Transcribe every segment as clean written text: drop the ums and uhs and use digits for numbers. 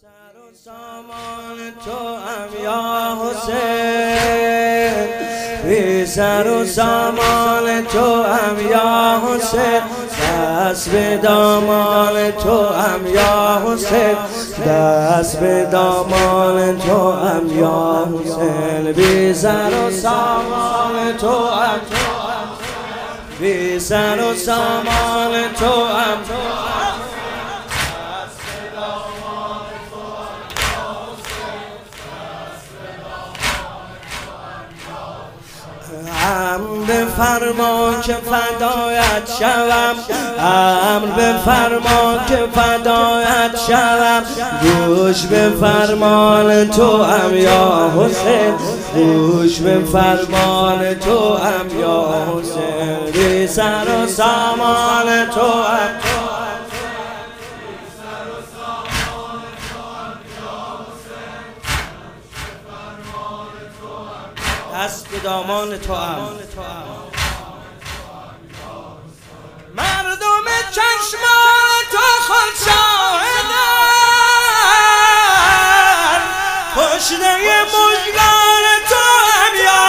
سر و سامان تو هم یا حسین، بی سر و سامان تو هم یا حسین، دست به دامان تو هم یا حسین، دست به دامان تو هم یا حسین، بی سر و سامان تو هم، بی سر و سامان تو هم، امر بفرما که فدایت شوم، امر بفرما که فدایت شوم، گوش به فرمان تو هم یا حسین، گوش به فرمان تو هم یا حسین، بی سر و سامان تو هم، دست به دامان تو هم، مردم چشمان تو خود شاهدن، پشته مژگان تو هم یا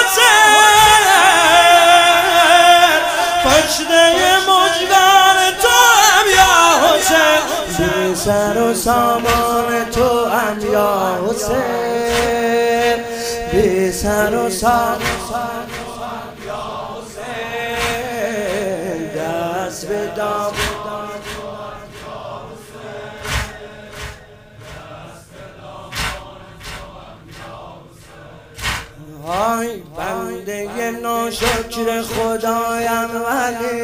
حسین، پشته مژگان تو هم یا حسین، بی سر و سامان تو هم یا حسین، بی سر و سامان یا حسین، دست به دامان آی بنده ناشکر خدایم ولی،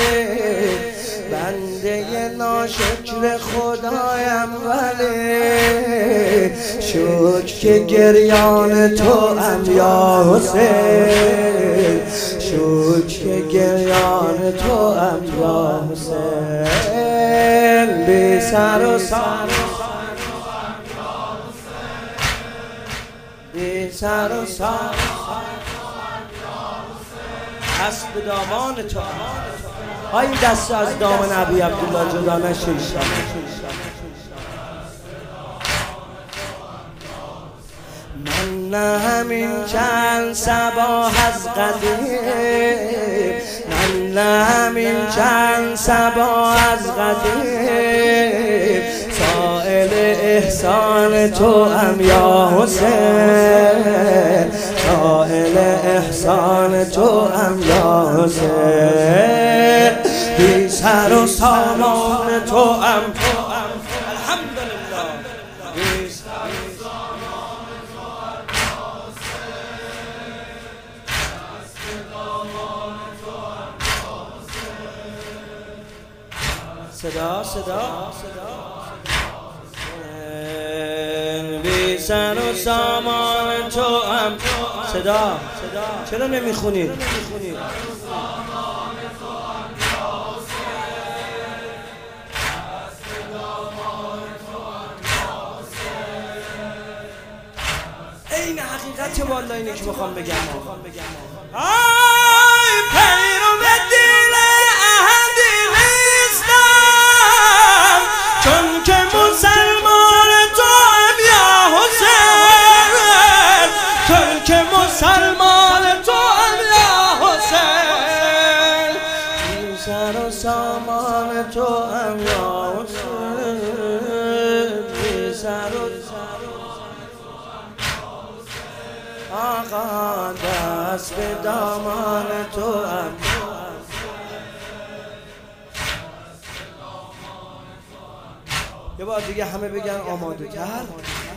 بنده ناشکر خدایم ولی، شکر که گریان تو هم یا حسین، شکر که گریان تو هم یا حسین، بی سر و سامان، بی سر و سامان، دست به دامان تو هم، های دست از دامن ابی عبدالله جدا نشه. من نه همین چند صباح از قدیم، من نه همین چند صباح از قدیم، سائل احسان تو هم یا حسین، سائل احسان تو هم یا حسین، بی سر و سامان تو هم، الحمدلله، بی سر و سامان تو هم یا حسین، دست به دامان تو هم یا حسین، صدا صدا بی سر و سامان تو هم، صدا چرا نمیخونید؟ این حقیقت والا اینه که میخوام بگم. آی پیرو دین احدی نیستم، چون که مسلمان تو هم یا حسین، چون که مسلمان تو هم یا حسین، بی سر و سامان تو هم یا حسین، بی سر و آقا دست به دامان تو هم، یه بار دیگه همه بگن آماده تر.